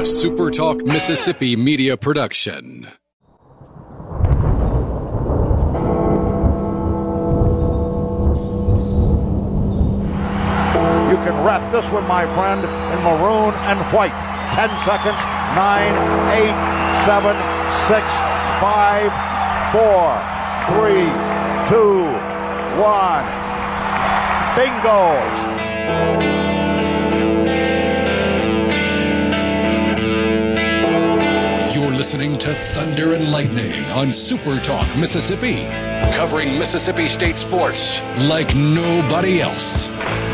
SuperTalk Mississippi media production. You can wrap this one, my friend, in maroon and white. 10 seconds. 9, 8, 7, 6, 5, 4, 3, 2, 1. Bingo! You're listening to Thunder and Lightning on SuperTalk Mississippi, covering Mississippi State sports like nobody else.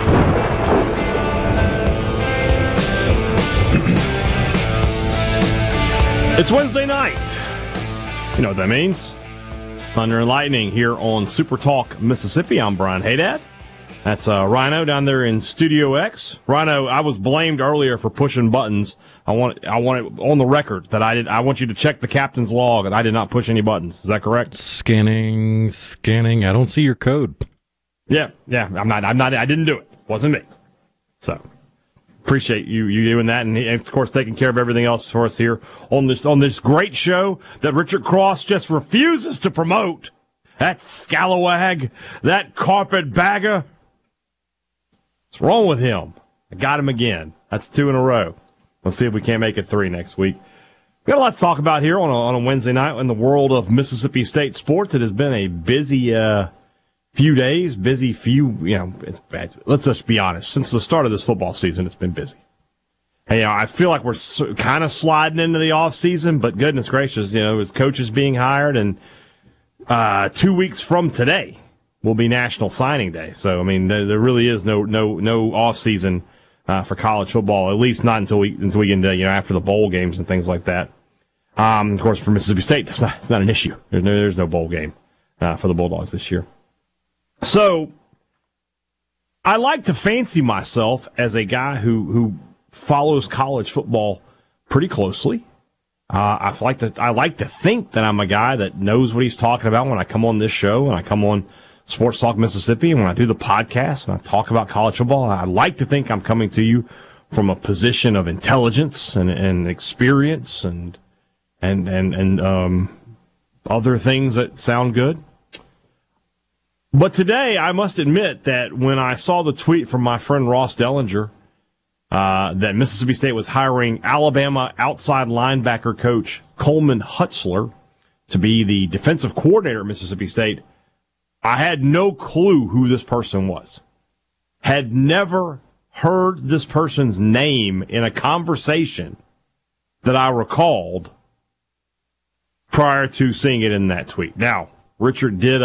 It's Wednesday night. You know what that means. It's Thunder and Lightning here on SuperTalk Mississippi. I'm Brian Haydad. That's Rhino down there in Studio X. Rhino, I was blamed earlier for pushing buttons. I want it on the record that I want you to check the captain's log and I did not push any buttons. Is that correct? Scanning. I don't see your code. Yeah. I'm not. I didn't do it. Wasn't me. So appreciate you doing that, and of course taking care of everything else for us here on this great show that Richard Cross just refuses to promote. That scalawag, that carpetbagger. What's wrong with him? I got him again. That's 2 in a row. Let's see if we can't make it 3 next week. We've got a lot to talk about here on a Wednesday night in the world of Mississippi State sports. It has been a busy few days, it's bad. Let's just be honest. Since the start of this football season, it's been busy. And, I feel like we're kind of sliding into the off season, but goodness gracious, as coaches being hired, and 2 weeks from today will be National Signing Day. So, there really is no off season for college football, at least not until we get into, after the bowl games and things like that. Of course, for Mississippi State, it's not an issue. There's no bowl game for the Bulldogs this year. So, I like to fancy myself as a guy who follows college football pretty closely. I like to think that I'm a guy that knows what he's talking about when I come on this show, and I come on Sports Talk Mississippi, and when I do the podcast and I talk about college football. I like to think I'm coming to you from a position of intelligence and experience and other things that sound good. But today, I must admit that when I saw the tweet from my friend Ross Dellinger that Mississippi State was hiring Alabama outside linebacker coach Coleman Hutzler to be the defensive coordinator at Mississippi State, I had no clue who this person was. Had never heard this person's name in a conversation that I recalled prior to seeing it in that tweet. Now, Richard did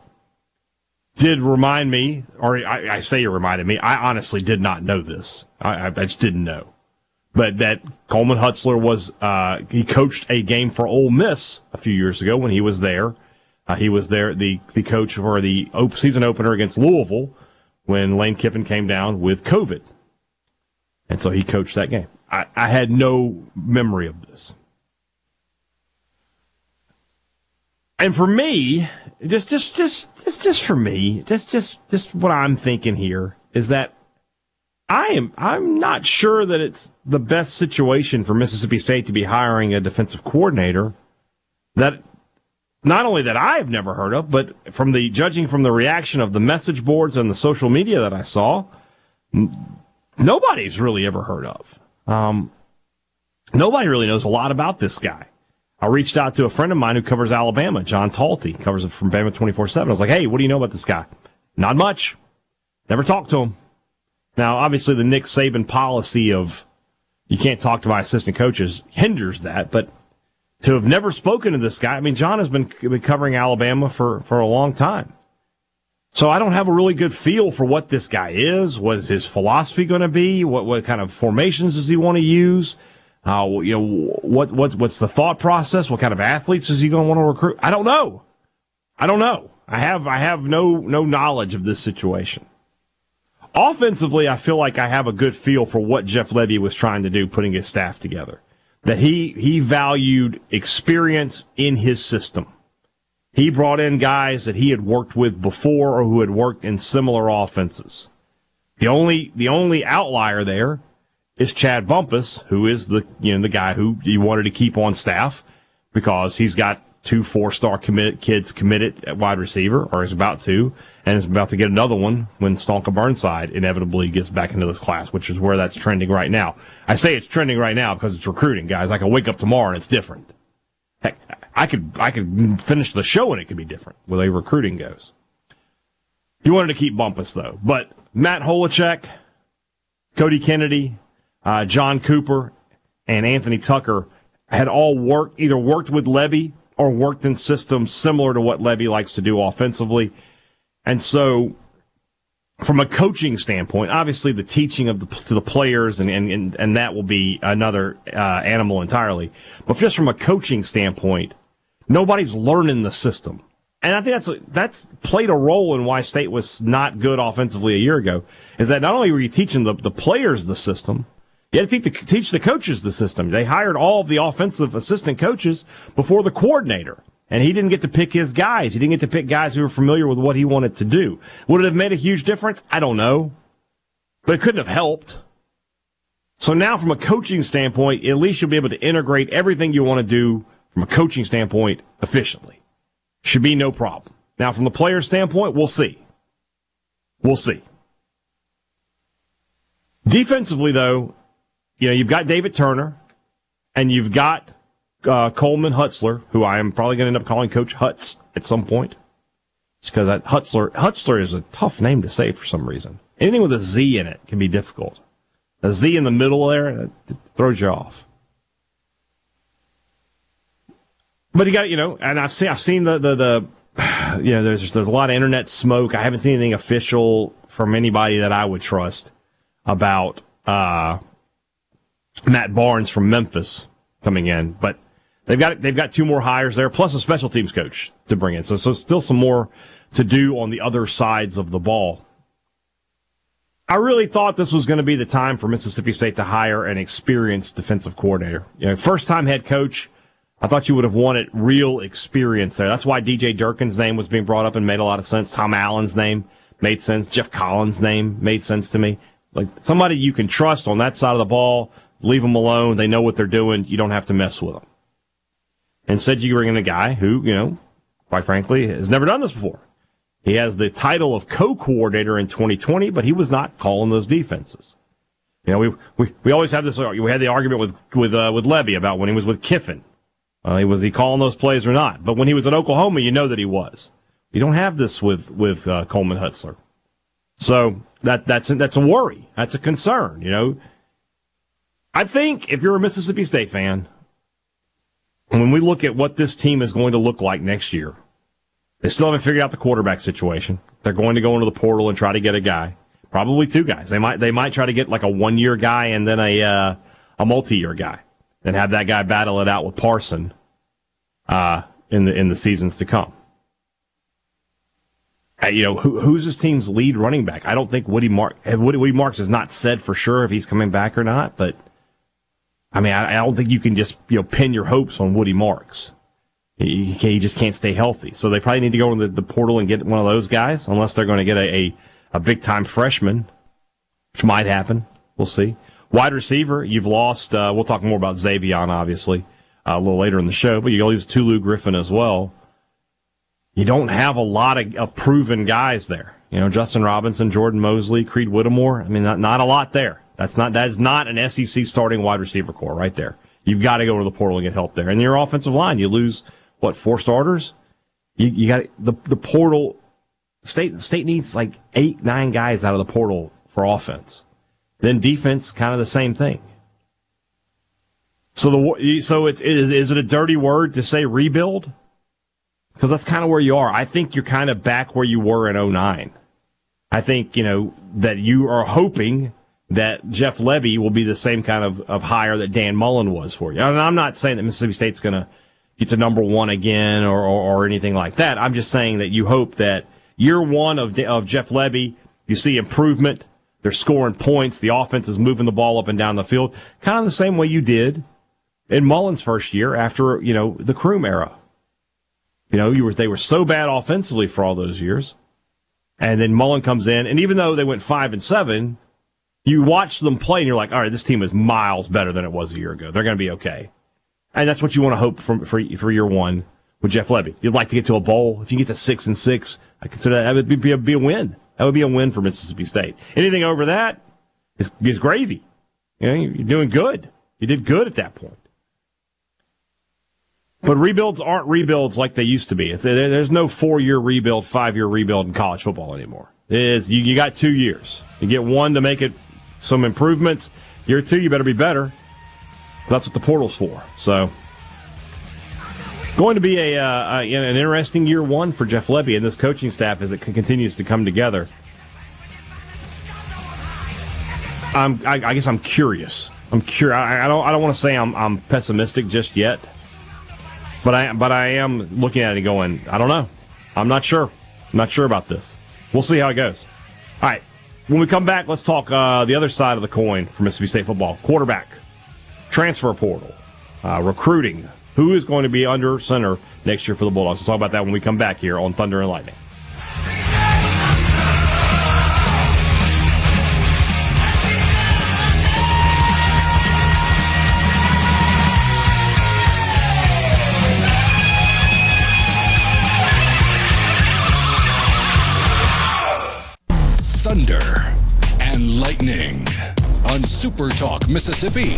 remind me, or I say he reminded me, I honestly did not know this. I just didn't know. But that Coleman Hutzler he coached a game for Ole Miss a few years ago when he was there. He was there, the coach for the season opener against Louisville when Lane Kiffin came down with COVID. And so he coached that game. I had no memory of this. And for me, just for me, just what I'm thinking here is that I'm not sure that it's the best situation for Mississippi State to be hiring a defensive coordinator that not only that I've never heard of, but judging from the reaction of the message boards and the social media that I saw, nobody's really ever heard of. Nobody really knows a lot about this guy. I reached out to a friend of mine who covers Alabama, John Talty, covers it from Bama 24/7. I was like, hey, what do you know about this guy? Not much. Never talked to him. Now, obviously, the Nick Saban policy of you can't talk to my assistant coaches hinders that, but to have never spoken to this guy, John has been covering Alabama for a long time. So I don't have a really good feel for what this guy is. What is his philosophy going to be? What kind of formations does he want to use? What's the thought process? What kind of athletes is he going to want to recruit? I don't know. I have no knowledge of this situation. Offensively, I feel like I have a good feel for what Jeff Lebby was trying to do, putting his staff together. That he valued experience in his system. He brought in guys that he had worked with before or who had worked in similar offenses. The only outlier there is Chad Bumpus, who is the guy who you wanted to keep on staff because he's got 2 4-star kids committed at wide receiver, or is about to, and is about to get another one when Stonka Burnside inevitably gets back into this class, which is where that's trending right now. I say it's trending right now because it's recruiting, guys. I can wake up tomorrow and it's different. Heck, I could finish the show and it could be different the way recruiting goes. You wanted to keep Bumpus, though. But Matt Holacek, Cody Kennedy, John Cooper, and Anthony Tucker had all either worked with Lebby or worked in systems similar to what Lebby likes to do offensively. And so, from a coaching standpoint, obviously the teaching to the players and that will be another animal entirely. But just from a coaching standpoint, nobody's learning the system. And I think that's played a role in why State was not good offensively a year ago, is that not only were you teaching the players the system, you had to teach the coaches the system. They hired all of the offensive assistant coaches before the coordinator, and he didn't get to pick his guys. He didn't get to pick guys who were familiar with what he wanted to do. Would it have made a huge difference? I don't know, but it couldn't have helped. So now from a coaching standpoint, at least you'll be able to integrate everything you want to do from a coaching standpoint efficiently. Should be no problem. Now, from the player standpoint, we'll see. We'll see. Defensively, though, you've got David Turner, and you've got Coleman Hutzler, who I am probably going to end up calling Coach Hutz at some point. It's because that Hutzler is a tough name to say for some reason. Anything with a Z in it can be difficult. A Z in the middle there, that throws you off. But you got, and I've seen the there's a lot of internet smoke. I haven't seen anything official from anybody that I would trust about Matt Barnes from Memphis coming in. But they've got 2 more hires there, plus a special teams coach to bring in. So still some more to do on the other sides of the ball. I really thought this was going to be the time for Mississippi State to hire an experienced defensive coordinator. First-time head coach. I thought you would have wanted real experience there. That's why DJ Durkin's name was being brought up and made a lot of sense. Tom Allen's name made sense. Jeff Collins' name made sense to me. Like somebody you can trust on that side of the ball, leave them alone. They know what they're doing. You don't have to mess with them. Instead, you bring in a guy who, quite frankly, has never done this before. He has the title of co-coordinator in 2020, but he was not calling those defenses. We always have this. We had the argument with Lebby about when he was with Kiffin. Was he calling those plays or not? But when he was at Oklahoma, you know that he was. You don't have this with Coleman Hutzler. So that's a worry. That's a concern, I think if you're a Mississippi State fan, when we look at what this team is going to look like next year, they still haven't figured out the quarterback situation. They're going to go into the portal and try to get a guy. Probably 2 guys. They might try to get like a 1-year guy and then a multi-year guy. And have that guy battle it out with Parson in the seasons to come. Who's this team's lead running back? I don't think Woody Marks has not said for sure if he's coming back or not, but I don't think you can just pin your hopes on Woody Marks. He just can't stay healthy. So they probably need to go into the portal and get one of those guys, unless they're going to get a big time freshman, which might happen. We'll see. Wide receiver, you've lost, we'll talk more about Xavion, obviously, a little later in the show, but you lose Tulu Griffin as well. You don't have a lot of proven guys there. Justin Robinson, Jordan Mosley, Creed Whittemore. Not a lot there. That is not an SEC starting wide receiver core right there. You've got to go to the portal and get help there. And your offensive line, you lose, 4 starters? You got the portal. State needs like 8, 9 guys out of the portal for offense. Then defense, kind of the same thing. So is it a dirty word to say rebuild? Because that's kind of where you are. I think you're kind of back where you were in 2009. I think, that you are hoping that Jeff Lebby will be the same kind of hire that Dan Mullen was for you. And I'm not saying that Mississippi State's going to get to number 1 again or anything like that. I'm just saying that you hope that year 1 of Jeff Lebby, you see improvement. They're scoring points. The offense is moving the ball up and down the field, kind of the same way you did in Mullen's first year after, the Kroom era. They were so bad offensively for all those years. And then Mullen comes in, and even though they went 5-7, you watch them play and you're like, all right, this team is miles better than it was a year ago. They're going to be okay. And that's what you want to hope for year one with Jeff Lebby. You'd like to get to a bowl. If you get to 6-6, I consider that would be a win. That would be a win for Mississippi State. Anything over that is gravy. You know, you're doing good. You did good at that point. But rebuilds aren't rebuilds like they used to be. There's no 4-year rebuild, 5-year rebuild in college football anymore. It is you got 2 years. You get one to make it some improvements. Year 2, you better be better. That's what the portal's for. So, going to be an interesting year 1 for Jeff Lebby and this coaching staff as it continues to come together. I guess I'm curious. I'm curious. I don't want to say I'm pessimistic just yet, but I am looking at it going, I don't know. I'm not sure. I'm not sure about this. We'll see how it goes. All right. When we come back, let's talk the other side of the coin for Mississippi State football. Quarterback, transfer portal, recruiting. Who is going to be under center next year for the Bulldogs? We'll talk about that when we come back here on Thunder and Lightning. Thunder and Lightning on Super Talk Mississippi.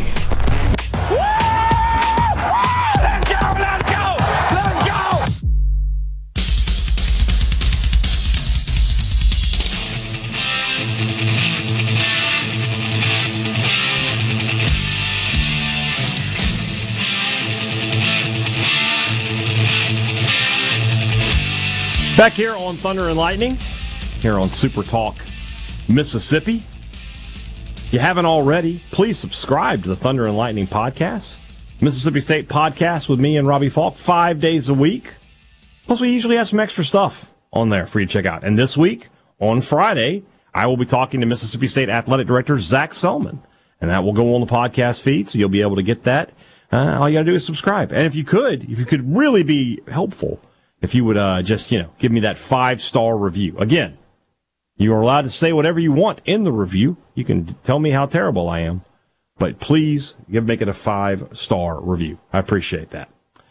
Back here on Thunder and Lightning, here on Super Talk Mississippi. If you haven't already, please subscribe to the Thunder and Lightning podcast. Mississippi State podcast with me and Robbie Falk 5 days a week. Plus, we usually have some extra stuff on there for you to check out. And this week, on Friday, I will be talking to Mississippi State Athletic Director Zach Selman. And that will go on the podcast feed, so you'll be able to get that. All you got to do is subscribe. And if you could really be helpful, if you would just, give me that 5-star review. Again, you are allowed to say whatever you want in the review. You can tell me how terrible I am. But please make it a 5-star review. I appreciate that.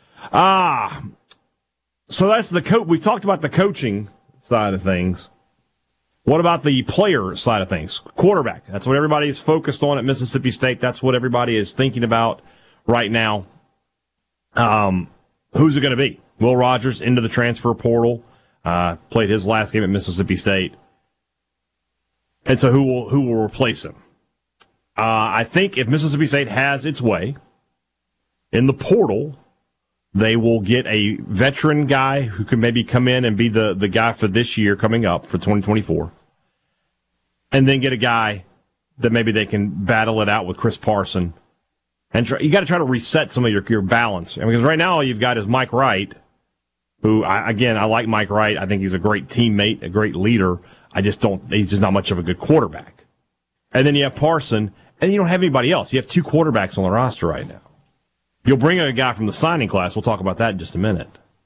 So that's the we talked about the coaching side of things. What about the player side of things? Quarterback. That's what everybody is focused on at Mississippi State. That's what everybody is thinking about right now. Who's it going to be? Will Rogers into the transfer portal. Played his last game at Mississippi State. And so who will replace him? I think if Mississippi State has its way in the portal, they will get a veteran guy who can maybe come in and be the guy for this year coming up for 2024. And then get a guy that maybe they can battle it out with Chris Parson. And you got to try to reset some of your balance. Because right now all you've got is Mike Wright, who, I like Mike Wright. I think he's a great teammate, a great leader. He's just not much of a good quarterback. And then you have Parson, and you don't have anybody else. You have 2 quarterbacks on the roster right now. You'll bring in a guy from the signing class. We'll talk about that in just a minute.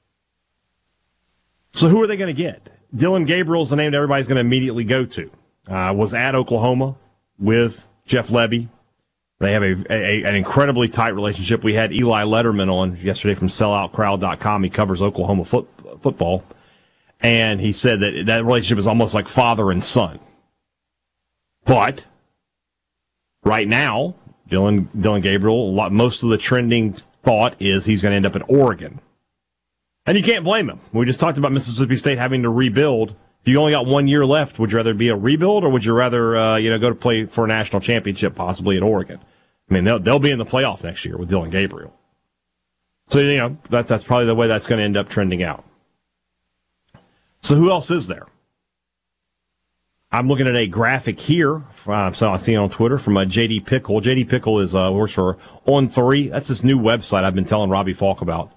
So who are they going to get? Dylan Gabriel's the name that everybody's going to immediately go to. Was at Oklahoma with Jeff Lebby. They have an incredibly tight relationship. We had Eli Letterman on yesterday from selloutcrowd.com. He covers Oklahoma football. And he said that relationship is almost like father and son. But right now, Dylan Gabriel, most of the trending thought is he's going to end up at Oregon. And you can't blame him. We just talked about Mississippi State having to rebuild. If you only got 1 year left, would you rather be a rebuild or would you rather go to play for a national championship possibly at Oregon? I mean, they'll be in the playoff next year with Dylan Gabriel. So, that's probably the way that's going to end up trending out. So who else is there? I'm looking at a graphic here. So I see it on Twitter from J.D. Pickle. J.D. Pickle works for On3. That's this new website I've been telling Robbie Falk about.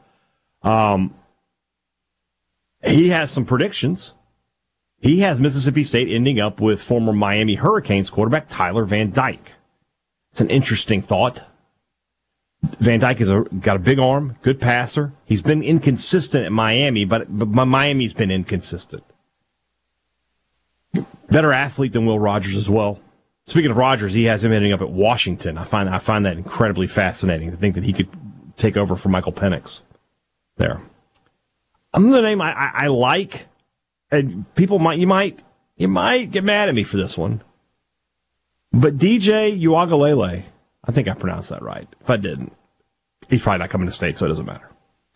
He has some predictions. He has Mississippi State ending up with former Miami Hurricanes quarterback Tyler Van Dyke. It's an interesting thought. Van Dyke has got a big arm, good passer. He's been inconsistent at Miami, but Miami's been inconsistent. Better athlete than Will Rogers as well. Speaking of Rodgers, he has him ending up at Washington. I find that incredibly fascinating to think that he could take over for Michael Penix there. Another name I like, and people might get mad at me for this one, but DJ Uiagalelei, I think I pronounced that right. If I didn't, he's probably not coming to state, so it doesn't matter.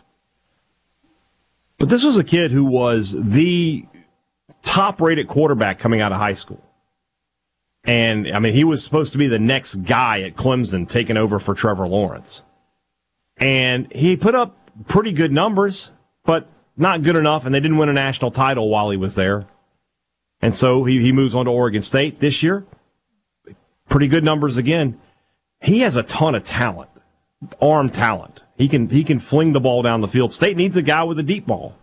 But this was a kid who was the top-rated quarterback coming out of high school. And, I mean, he was supposed to be the next guy at Clemson taking over for Trevor Lawrence. And he put up pretty good numbers, but not good enough, and they didn't win a national title while he was there. And so he moves on to Oregon State this year. Pretty good numbers again. He has a ton of talent, arm talent. He can fling the ball down the field. State needs a guy with a deep ball.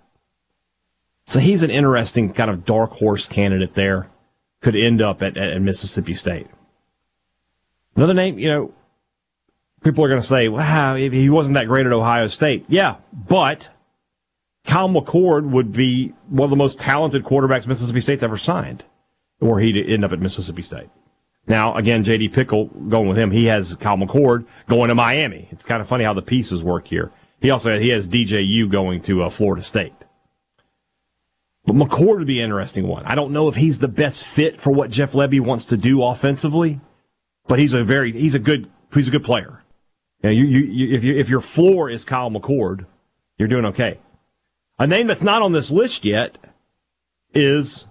So he's an interesting kind of dark horse candidate there. Could end up at Mississippi State. Another name, people are going to say, wow, he wasn't that great at Ohio State. Yeah, but Kyle McCord would be one of the most talented quarterbacks Mississippi State's ever signed, or he'd end up at Mississippi State. Now, again, J.D. Pickle going with him. He has Kyle McCord going to Miami. It's kind of funny how the pieces work here. He has DJU going to Florida State. But McCord would be an interesting one. I don't know if he's the best fit for what Jeff Lebby wants to do offensively, but he's a good player. If your floor is Kyle McCord, you're doing okay. A name that's not on this list yet is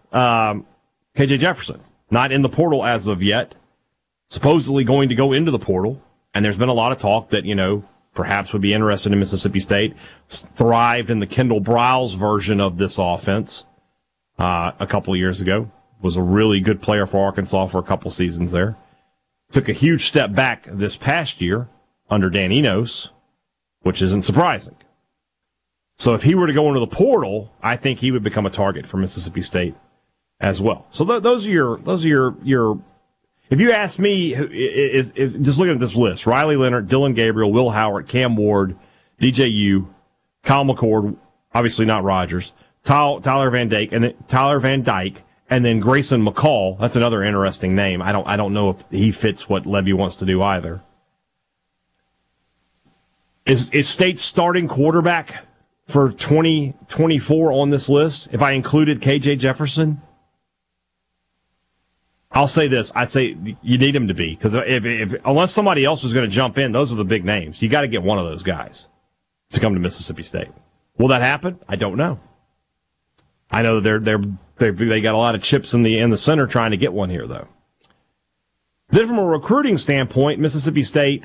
KJ Jefferson. Not in the portal as of yet. Supposedly going to go into the portal, and there's been a lot of talk that perhaps would be interested in Mississippi State. Thrived in the Kendall Briles version of this offense a couple of years ago. Was a really good player for Arkansas for a couple seasons there. Took a huge step back this past year under Dan Enos, which isn't surprising. So if he were to go into the portal, I think he would become a target for Mississippi State as well. So those are your. If you ask me, if just looking at this list: Riley Leonard, Dylan Gabriel, Will Howard, Cam Ward, DJU, Kyle McCord, obviously not Rodgers, Tyler Van Dyke, and then Grayson McCall. That's another interesting name. I don't know if he fits what Lebby wants to do either. Is State's starting quarterback for 2024 on this list? If I included KJ Jefferson, I'll say this. I'd say you need him to be, because if unless somebody else is going to jump in, those are the big names. You got to get one of those guys to come to Mississippi State. Will that happen? I don't know. I know they got a lot of chips in the center trying to get one here, though. Then from a recruiting standpoint, Mississippi State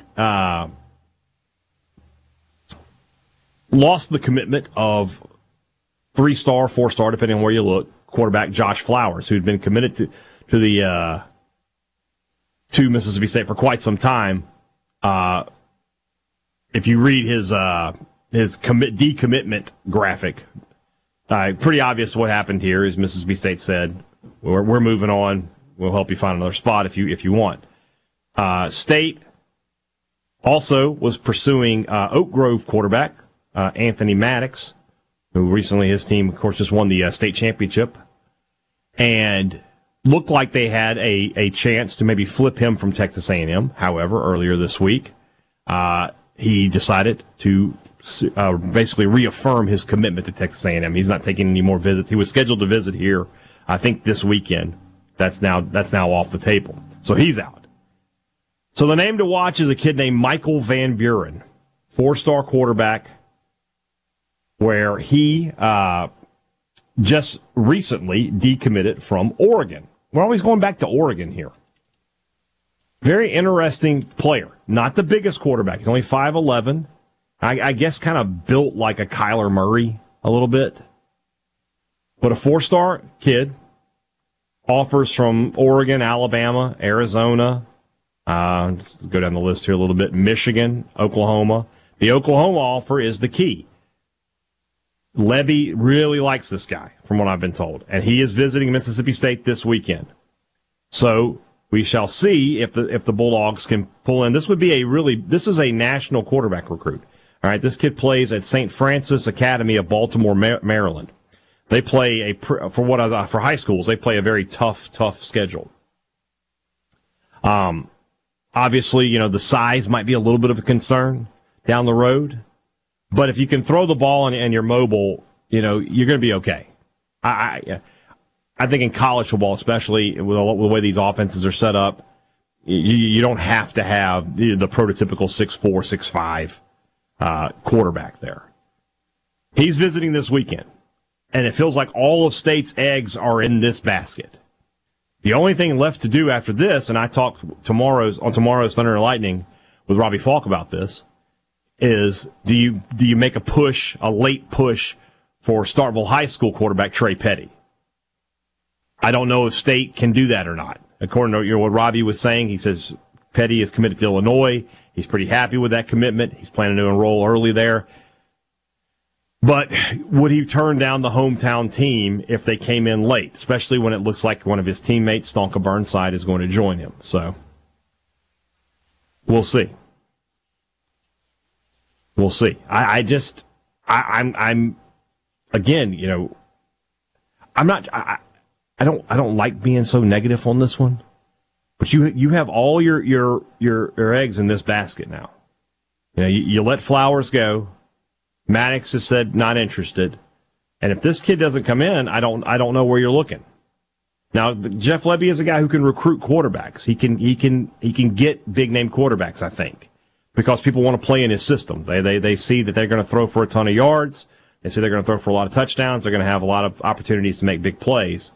lost the commitment of 3-star, 4-star, depending on where you look, quarterback Josh Flowers, who'd been committed to Mississippi State for quite some time. If you read his decommitment graphic, pretty obvious what happened here is Mississippi State said, "We're moving on. We'll help you find another spot if you want." State also was pursuing Oak Grove quarterback Anthony Maddox, who recently his team, of course, just won the state championship, and looked like they had a chance to maybe flip him from Texas A&M. However, earlier this week, he decided to basically reaffirm his commitment to Texas A&M. He's not taking any more visits. He was scheduled to visit here, I think, this weekend. That's now off the table. So he's out. So the name to watch is a kid named Michael Van Buren, 4-star quarterback, where he just recently decommitted from Oregon. We're always going back to Oregon here. Very interesting player. Not the biggest quarterback. He's only 5'11". I guess kind of built like a Kyler Murray a little bit. But a 4-star kid. Offers from Oregon, Alabama, Arizona. Just go down the list here a little bit. Michigan, Oklahoma. The Oklahoma offer is the key. Lebby really likes this guy, from what I've been told, and he is visiting Mississippi State this weekend. So we shall see if the Bulldogs can pull in. This is a national quarterback recruit. All right, this kid plays at St. Francis Academy of Baltimore, Maryland. They play for high schools. They play a very tough schedule. Obviously, the size might be a little bit of a concern down the road. But if you can throw the ball and you're mobile, you're going to be okay. I think in college football, especially with the way these offenses are set up, you don't have to have the prototypical 6'4", 6'5" quarterback there. He's visiting this weekend, and it feels like all of State's eggs are in this basket. The only thing left to do after this, and I talked on tomorrow's Thunder and Lightning with Robbie Falk about this, is do you make a late push for Starkville High School quarterback Trey Petty? I don't know if State can do that or not. According to what Robbie was saying, he says Petty is committed to Illinois. He's pretty happy with that commitment. He's planning to enroll early there. But would he turn down the hometown team if they came in late, especially when it looks like one of his teammates, Stonka Burnside, is going to join him? So we'll see. We'll see. I'm again, I don't like being so negative on this one, but you have all your eggs in this basket now. You let Flowers go. Maddox has said not interested, and if this kid doesn't come in, I don't know where you're looking. Now, Jeff Lebby is a guy who can recruit quarterbacks. He can get big name quarterbacks, I think, because people want to play in his system. They see that they're going to throw for a ton of yards. They see they're going to throw for a lot of touchdowns. They're going to have a lot of opportunities to make big plays.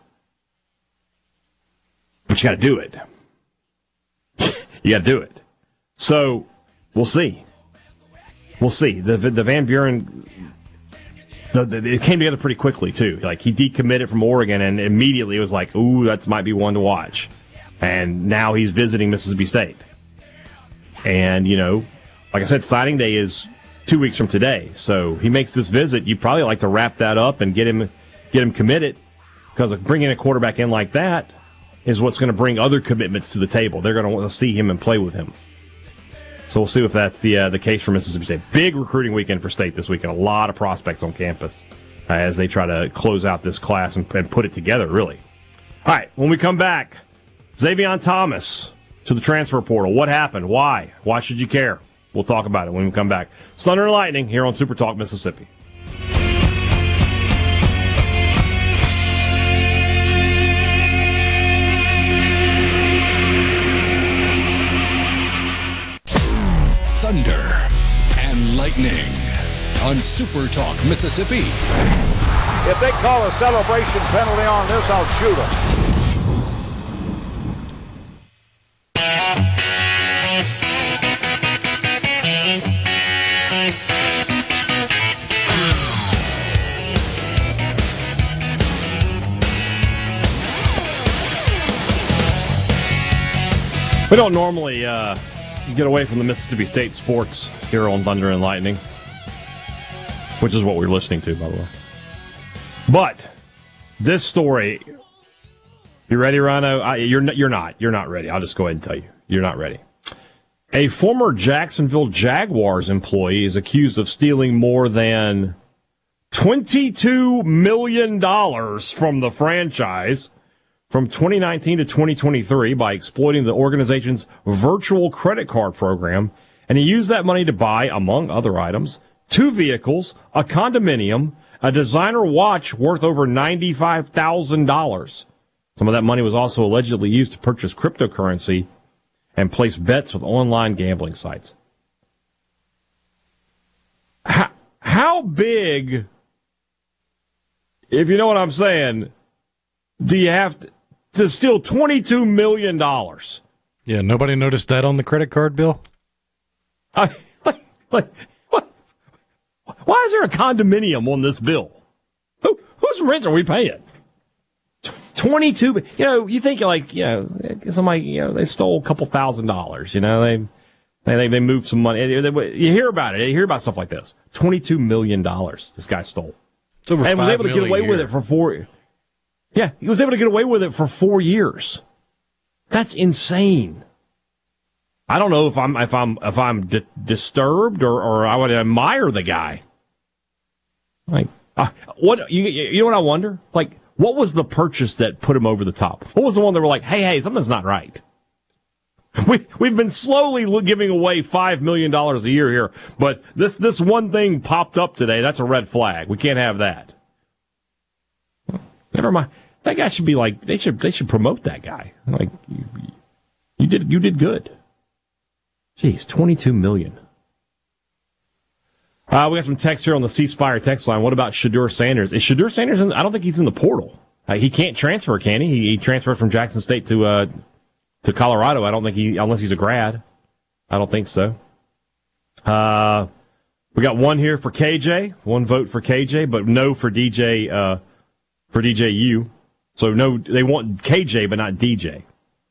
But you got to do it. You got to do it. So we'll see. We'll see. The Van Buren, it came together pretty quickly, too. Like, he decommitted from Oregon, and immediately it was like, ooh, that might be one to watch. And now he's visiting Mississippi State. And, like I said, signing day is 2 weeks from today. So he makes this visit. You'd probably like to wrap that up and get him committed, because bringing a quarterback in like that is what's going to bring other commitments to the table. They're going to want to see him and play with him. So we'll see if that's the case for Mississippi State. Big recruiting weekend for State this weekend. A lot of prospects on campus as they try to close out this class and put it together, really. All right, when we come back, Xavion Thomas to the transfer portal. What happened? Why? Why should you care? We'll talk about it when we come back. It's Thunder and Lightning here on Super Talk Mississippi. Thunder and Lightning on Super Talk Mississippi. If they call a celebration penalty on this, I'll shoot them. We don't normally get away from the Mississippi State sports here on Thunder and Lightning, which is what we're listening to, by the way. But this story, you ready, Rhino? You're not ready. I'll just go ahead and tell you, you're not ready. A former Jacksonville Jaguars employee is accused of stealing more than $22 million from the franchise from 2019 to 2023 by exploiting the organization's virtual credit card program, and he used that money to buy, among other items, 2 vehicles, a condominium, a designer watch worth over $95,000. Some of that money was also allegedly used to purchase cryptocurrency and place bets with online gambling sites. How big, if you know what I'm saying, do you have to steal $22 million? Yeah, nobody noticed that on the credit card bill? What? Why is there a condominium on this bill? Whose rent are we paying? 22. You think somebody, they stole a couple $1,000s. They moved some money. You hear about it. You hear about stuff like this. $22 million this guy stole. And was able to get away with it for 4 years. Yeah, he was able to get away with it for 4 years. That's insane. I don't know if I'm disturbed or I would admire the guy. Like, what you know what I wonder? Like, what was the purchase that put him over the top? What was the one that were like, hey, something's not right? We've been slowly giving away $5 million a year here, but this one thing popped up today. That's a red flag. We can't have that. Never mind. That guy should be like they should promote that guy. Like you did good. Jeez, $22 million. We got some text here on the C Spire text line. What about Shedeur Sanders? Is Shedeur Sanders I don't think he's in the portal. He can't transfer, can he? He transferred from Jackson State to Colorado. I don't think unless he's a grad. I don't think so. We got one here for KJ, one vote for KJ, but no for DJ for DJU. So no, they want KJ, but not DJ.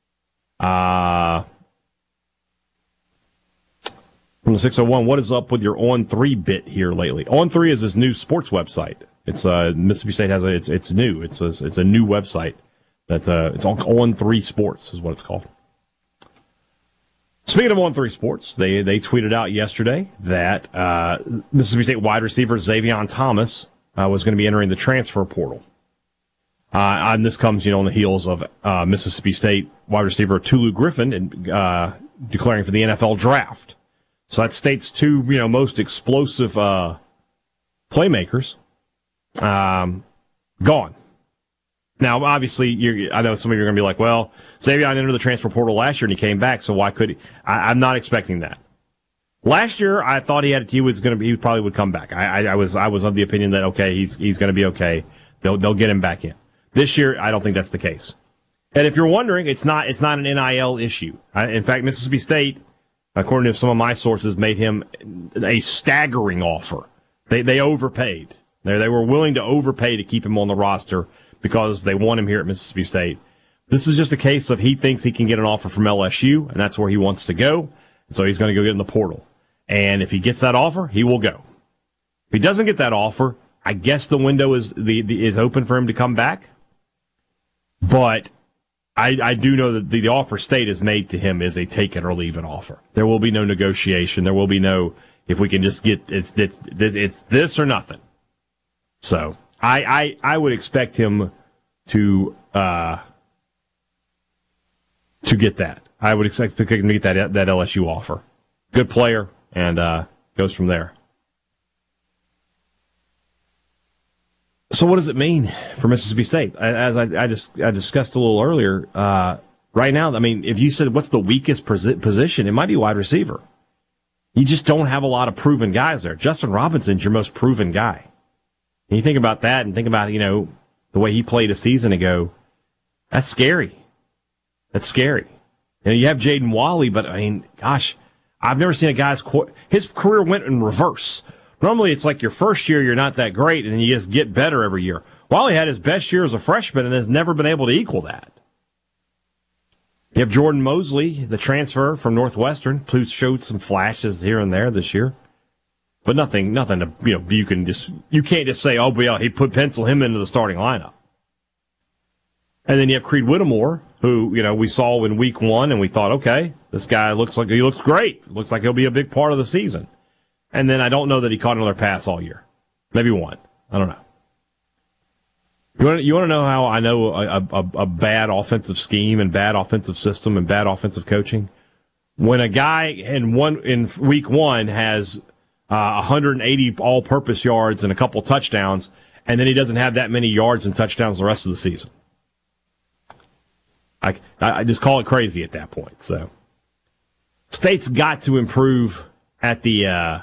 From the 601, what is up with your On3 bit here lately? On3 is this new sports website. It's Mississippi State has it's new. It's a new website that it's On3 Sports is what it's called. Speaking of On3 Sports, they tweeted out yesterday that Mississippi State wide receiver Xavion Thomas was going to be entering the transfer portal. And this comes, on the heels of Mississippi State wide receiver Tulu Griffin declaring for the NFL draft. So that State's two, most explosive playmakers gone. Now, obviously, I know some of you are going to be like, well, Xavion entered the transfer portal last year and he came back, so why could he? I'm not expecting that. Last year, I thought he probably would come back. I was of the opinion that, okay, he's going to be okay. They'll get him back in. This year, I don't think that's the case. And if you're wondering, it's not an NIL issue. In fact, Mississippi State, according to some of my sources, made him a staggering offer. They overpaid. They were willing to overpay to keep him on the roster because they want him here at Mississippi State. This is just a case of he thinks he can get an offer from LSU, and that's where he wants to go. So he's going to go get in the portal. And if he gets that offer, he will go. If he doesn't get that offer, I guess the window is open for him to come back. But I do know that the offer State has made to him is a take it or leave it offer. There will be no negotiation. There will be no, if we can just get, it's this or nothing. So I would expect him to get that. I would expect him to get that LSU offer. Good player, and goes from there. So what does it mean for Mississippi State? As I discussed a little earlier, right now, I mean, if you said what's the weakest position, it might be wide receiver. You just don't have a lot of proven guys there. Justin Robinson's your most proven guy. And you think about that and think about, the way he played a season ago, that's scary. That's scary. You have Jaden Walley, but, I mean, gosh, I've never seen a guy's his career went in reverse. Normally, it's like your first year, you're not that great, and then you just get better every year. Walley had his best year as a freshman and has never been able to equal that. You have Jordan Mosley, the transfer from Northwestern, who showed some flashes here and there this year. But nothing to, you can't just say, oh, well, pencil him into the starting lineup. And then you have Creed Whittemore, who, we saw in week 1, and we thought, okay, this guy looks great. Looks like he'll be a big part of the season. And then I don't know that he caught another pass all year. Maybe one. I don't know. You want to know how I know a bad offensive scheme and bad offensive system and bad offensive coaching? When a guy in week 1 has 180 all-purpose yards and a couple touchdowns, and then he doesn't have that many yards and touchdowns the rest of the season. I just call it crazy at that point. So, State's got to improve at the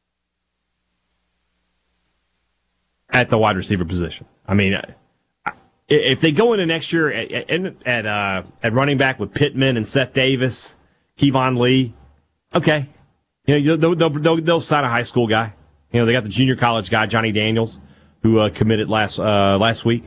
wide receiver position. I mean, if they go into next year at running back with Pittman and Seth Davis, Kevon Lee, okay, they'll sign a high school guy. They got the junior college guy Johnny Daniels who committed last week.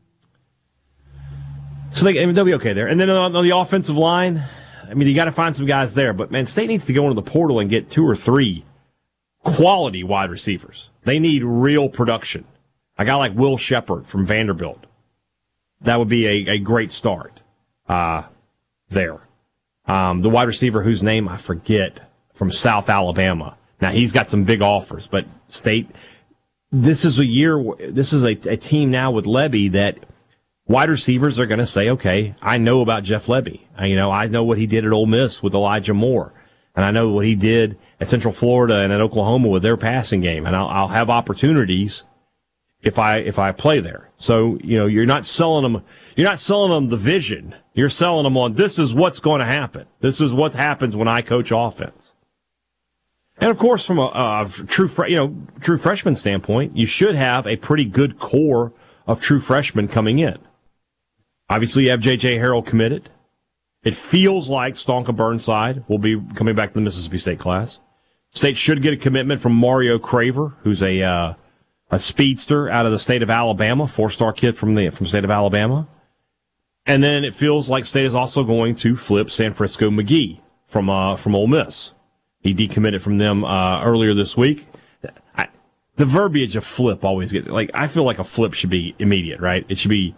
So they'll be okay there. And then on the offensive line, I mean, you got to find some guys there. But, man, State needs to go into the portal and get 2 or 3 quality wide receivers. They need real production. A guy like Will Shepard from Vanderbilt. That would be a great start there. The wide receiver whose name I forget from South Alabama. Now, he's got some big offers. But State, this is a team now with Lebby that wide receivers are going to say, okay, I know about Jeff Lebby. I know what he did at Ole Miss with Elijah Moore. And I know what he did at Central Florida and at Oklahoma with their passing game. And I'll have opportunities if I play there. So, you're not selling them the vision. You're selling them on, this is what's going to happen. This is what happens when I coach offense. And of course, from a true freshman standpoint, you should have a pretty good core of true freshmen coming in. Obviously, you have J.J. Harrell committed. It feels like Stonka Burnside will be coming back to the Mississippi State class. State should get a commitment from Mario Craver, who's a speedster out of the state of Alabama, 4-star kid from the state of Alabama. And then it feels like State is also going to flip Sanfrisco McGee from Ole Miss. He decommitted from them earlier this week. The verbiage of flip always gets, I feel like a flip should be immediate, right? It should be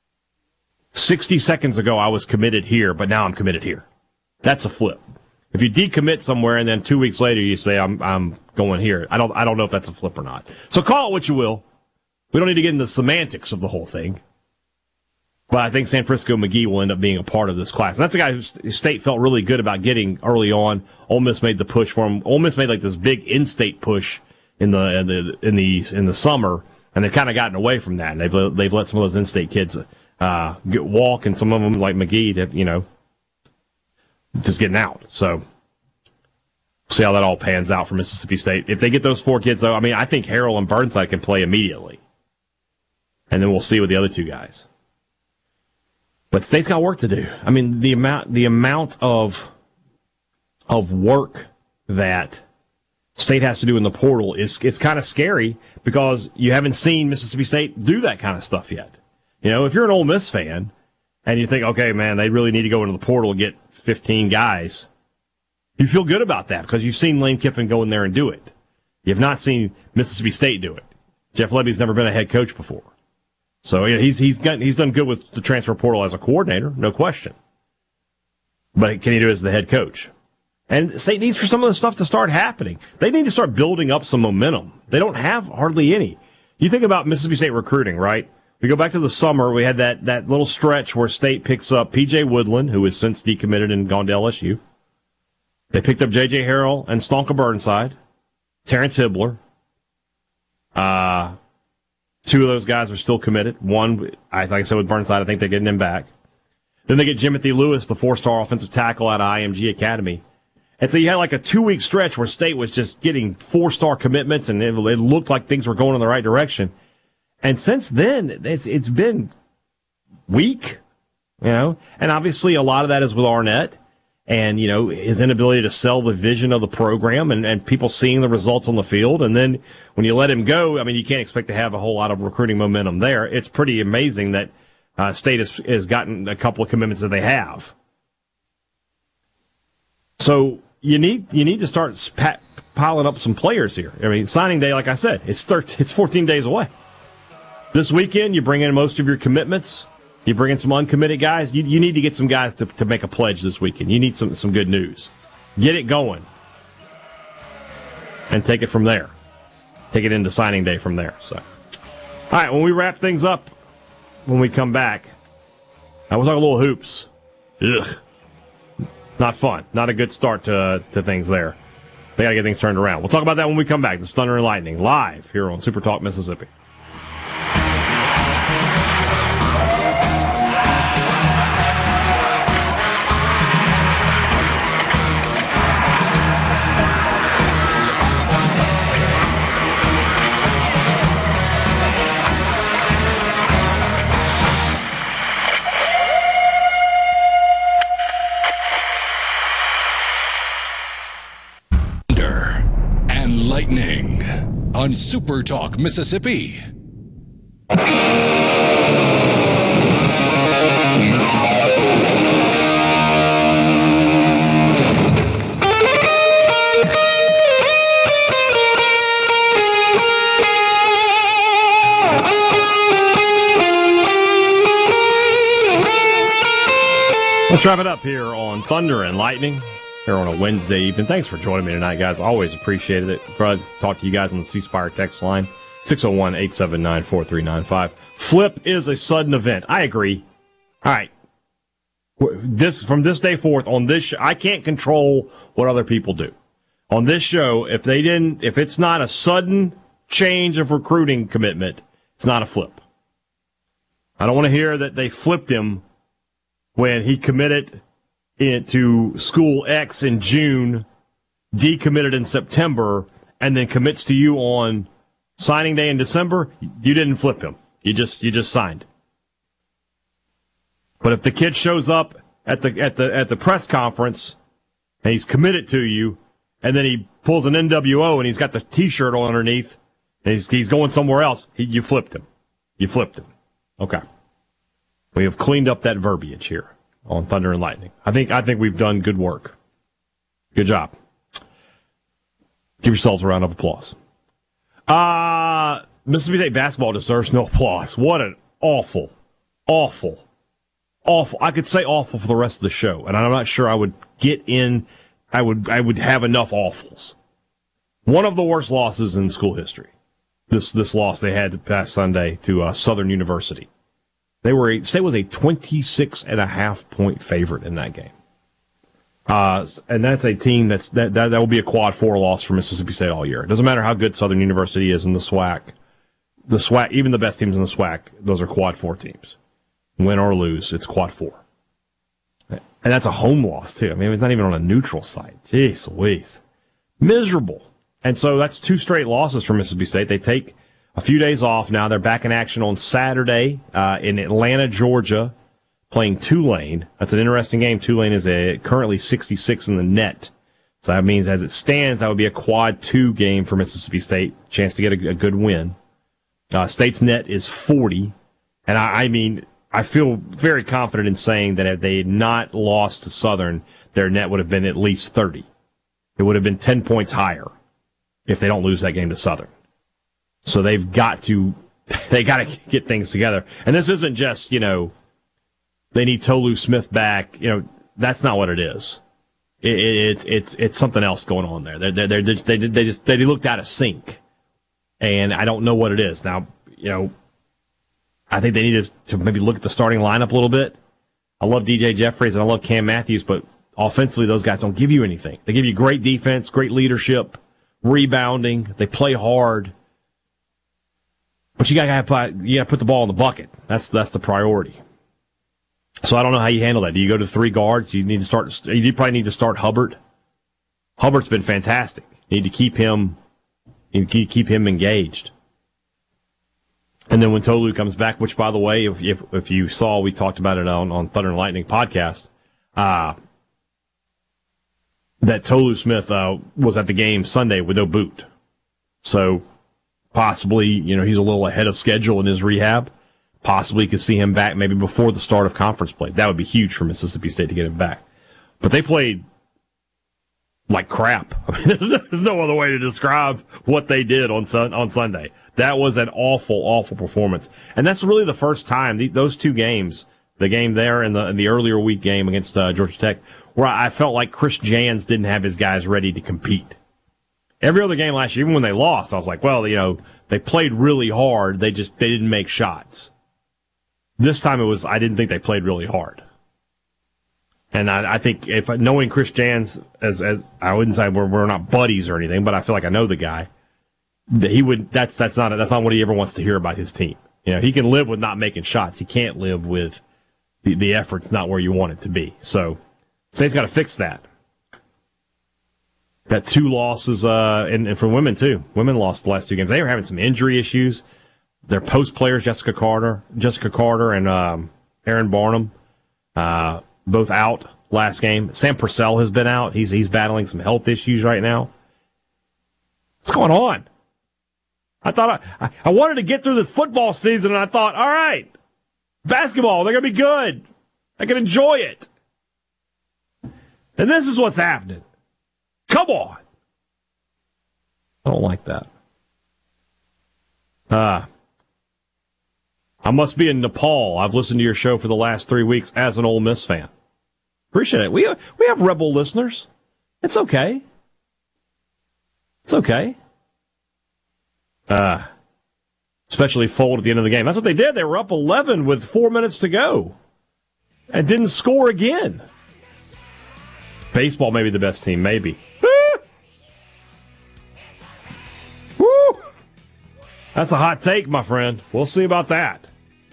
60 seconds ago I was committed here, but now I'm committed here. That's a flip. If you decommit somewhere and then 2 weeks later you say I'm going here, I don't know if that's a flip or not. So call it what you will. We don't need to get into the semantics of the whole thing. But I think Sanfrisco McGee will end up being a part of this class. And that's a guy who State felt really good about getting early on. Ole Miss made the push for him. Ole Miss made this big in-state push in the summer, and they've kind of gotten away from that. And they've let some of those in-state kids walk, and some of them like McGee to just getting out. So see how that all pans out for Mississippi State. If they get those 4 kids, though, I think Harrell and Burnside can play immediately, and then we'll see with the other 2 guys. But State's got work to do. The amount of work that State has to do in the portal it's kind of scary because you haven't seen Mississippi State do that kind of stuff yet. If you're an Ole Miss fan and you think, okay, man, they really need to go into the portal and get 15 guys, you feel good about that because you've seen Lane Kiffin go in there and do it. You've not seen Mississippi State do it. Jeff Lebby's never been a head coach before. So he's done good with the transfer portal as a coordinator, no question. But can he do it as the head coach? And State needs for some of the stuff to start happening. They need to start building up some momentum. They don't have hardly any. You think about Mississippi State recruiting, right? We go back to the summer. We had that little stretch where State picks up P.J. Woodland, who has since decommitted and gone to LSU. They picked up J.J. Harrell and Stonka Burnside, Terrence Hibbler. 2 of those guys are still committed. One, like I said, with Burnside, I think they're getting him back. Then they get Jimothy Lewis, the 4-star offensive tackle out of IMG Academy. And so you had a 2-week stretch where State was just getting 4-star commitments, and it looked like things were going in the right direction. And since then, it's been weak, and obviously a lot of that is with Arnett and, his inability to sell the vision of the program and people seeing the results on the field. And then when you let him go, you can't expect to have a whole lot of recruiting momentum there. It's pretty amazing that State has gotten a couple of commitments that they have. So you need to start piling up some players here. Signing day, like I said, it's 14 days away. This weekend, you bring in most of your commitments. You bring in some uncommitted guys. You need to get some guys to make a pledge this weekend. You need some good news. Get it going. And take it from there. Take it into signing day from there. So, all right, when we wrap things up, when we come back, we'll talk a little hoops. Ugh. Not fun. Not a good start to things there. They got to get things turned around. We'll talk about that when we come back. This is Thunder and Lightning, live here on Super Talk Mississippi. On Super Talk Mississippi. Let's wrap it up here on Thunder and Lightning here on a Wednesday evening. Thanks for joining me tonight, guys. Always appreciated it. Glad to talk to you guys on the C Spire text line, 601-879-4395. Flip is a sudden event. I agree. All right. From this day forth, on this I can't control what other people do. On this show, if it's not a sudden change of recruiting commitment, it's not a flip. I don't want to hear that they flipped him when he committed to school X in June, decommitted in September, and then commits to you on signing day in December. You didn't flip him. You just signed. But if the kid shows up at the press conference and he's committed to you, and then he pulls an NWO and he's got the T-shirt on underneath, and he's going somewhere else, you flipped him. You flipped him. Okay. We have cleaned up that verbiage here on Thunder and Lightning. I think we've done good work. Good job. Give yourselves a round of applause. Mississippi State basketball deserves no applause. What an awful. I could say awful for the rest of the show, and I'm not sure I would get in. I would have enough awfuls. One of the worst losses in school history. This loss they had past Sunday to Southern University. State was a 26.5 point favorite in that game. And that's a team that will be a quad 4 loss for Mississippi State all year. It doesn't matter how good Southern University is in the SWAC. The SWAC, even the best teams in the SWAC, those are quad 4 teams. Win or lose, it's quad 4. And that's a home loss, too. I mean, it's not even on a neutral site. Jeez Louise. Miserable. And so that's 2 straight losses for Mississippi State. They take a few days off now. They're back in action on Saturday in Atlanta, Georgia, playing Tulane. That's an interesting game. Tulane is currently 66 in the net. So that means as it stands, that would be a quad 2 game for Mississippi State. Chance to get a good win. State's net is 40. And I mean, I feel very confident in saying that if they had not lost to Southern, their net would have been at least 30. It would have been 10 points higher if they don't lose that game to Southern. So they've got to get things together. And this isn't just, they need Tolu Smith back. That's not what it is. It's something else going on there. They looked out of sync, and I don't know what it is. Now, I think they need to maybe look at the starting lineup a little bit. I love DJ Jeffries and I love Cam Matthews, but offensively, those guys don't give you anything. They give you great defense, great leadership, rebounding. They play hard. But you gotta put the ball in the bucket. That's the priority. So I don't know how you handle that. Do you go to 3 guards? You probably need to start Hubbard. Hubbard's been fantastic. You need to keep him engaged. And then when Tolu comes back, which by the way, if you saw, we talked about it on Thunder and Lightning podcast, that Tolu Smith was at the game Sunday with no boot. So possibly, he's a little ahead of schedule in his rehab. Possibly could see him back maybe before the start of conference play. That would be huge for Mississippi State to get him back. But they played like crap. I mean, there's no other way to describe what they did on Sunday. That was an awful, awful performance. And that's really the first time, those 2 games, the game there and the earlier week game against Georgia Tech, where I felt like Chris Jans didn't have his guys ready to compete. Every other game last year, even when they lost, I was like, well, they played really hard. They didn't make shots. This time I didn't think they played really hard. And I think knowing Chris Jans, as I wouldn't say we're not buddies or anything, but I feel like I know the guy, that's not what he ever wants to hear about his team. He can live with not making shots. He can't live with the effort's not where you want it to be. So State's got to fix that. Got 2 losses, and for women too. Women lost the last 2 games. They were having some injury issues. Their post players, Jessica Carter, and Aaron Barnum, both out last game. Sam Purcell has been out. He's battling some health issues right now. What's going on? I thought I wanted to get through this football season, and I thought, all right, basketball, they're gonna be good. I can enjoy it. And this is what's happening. Come on. I don't like that. I must be in Nepal. I've listened to your show for the last 3 weeks as an Ole Miss fan. Appreciate it. We have rebel listeners. It's okay. It's okay. especially fold at the end of the game. That's what they did. They were up 11 with 4 minutes to go and didn't score again. Baseball may be the best team, maybe. Woo! That's a hot take, my friend. We'll see about that.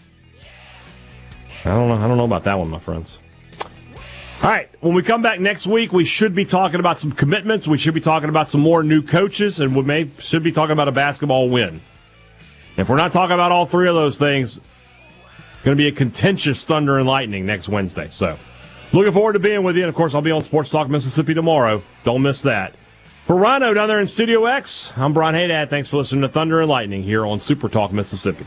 I don't know about that one, my friends. All right, when we come back next week, we should be talking about some commitments. We should be talking about some more new coaches, and should be talking about a basketball win. If we're not talking about all three of those things, it's going to be a contentious Thunder and Lightning next Wednesday. So, looking forward to being with you. And, of course, I'll be on Sports Talk Mississippi tomorrow. Don't miss that. For Rhino down there in Studio X, I'm Brian Haydad. Thanks for listening to Thunder and Lightning here on Super Talk Mississippi.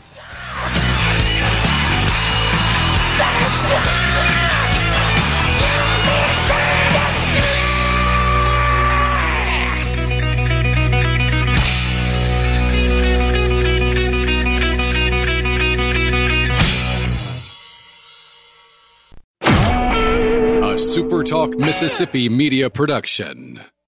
Super Talk Mississippi Media Production.